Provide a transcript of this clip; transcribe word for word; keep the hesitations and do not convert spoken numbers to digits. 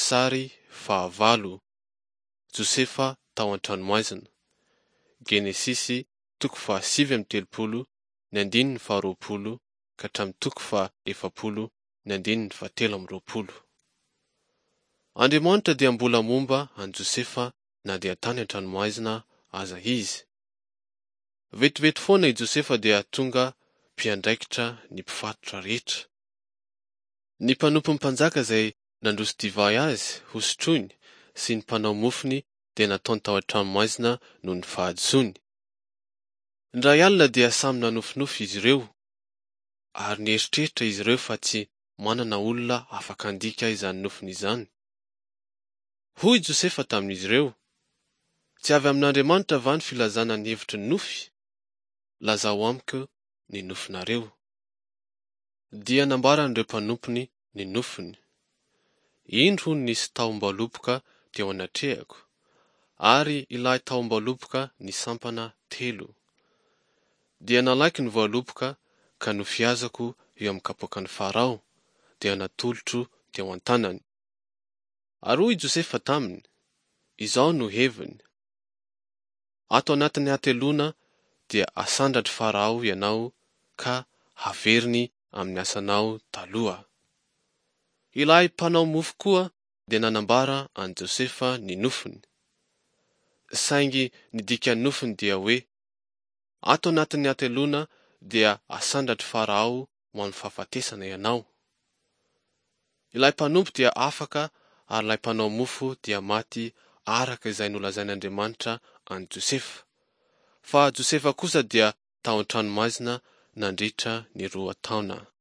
Sary fahavalo. Josefa tao an-tranomaizina. Genesisy toko fahasivy amby telopolo ny andininy faharoapolo ka hatramin'ny toko faha efapolo ny andininy fahatelo amby roapolo. Andriamanitra dia mbola momba an Josefa na dia tany an-tranomaizina aza izy. Vetivety foana i Josefa dia tonga mpiandraikitra ny mpifatotra rehetra. Ny mpanompon'ny mpanjaka izay nandroso divay azy hosotroiny sy ny mpanao mofony dia nataony tao an-tranomaizina noho ny fahadisoany. Ndray alina dia samy nanofinofy izy ireo, ary nieritreritra izy ireo fa tsy manana olona afaka handika izany nofiny izany. Hoy Josefa tamin'izy ireo, tsy avy amin'Andriamanitra va ny filazana ny hevitry ny nofy? Lazao amiko ny nofinareo. Dia nambaran'ireo mpanompony ny nofiny. Indro hono nisy taom-baloboka teo anatrehako, ary ilay taom-baloboka nisampana telo. Dia nalaiky ny voaloboka ka nofiazako eo amin'ny kapoakan'ny Farao, dia natolotro teo an-tanany. Ary hoy Josefa taminy, izao no heviny: ato anatin'ny atelona dia asandratry Farao ianao ka haveriny amin'ny asanao taloha. Ilay mpanao mofo koa dia nanambara an Josefa ny nofiny. Saingy ny dikan'ny nofiny dia hoe, ato anatin'ny atelona dia asandratry Farao ho amin'ny fahafatesana ianao. Ilay mpanompo dia afaka ary ilay mpanao mofo dia maty araka izay nolazain'Andriamanitra an Josefa. Fa Josefa kosa dia tao an-tranomaizina nandritra ny roa taona.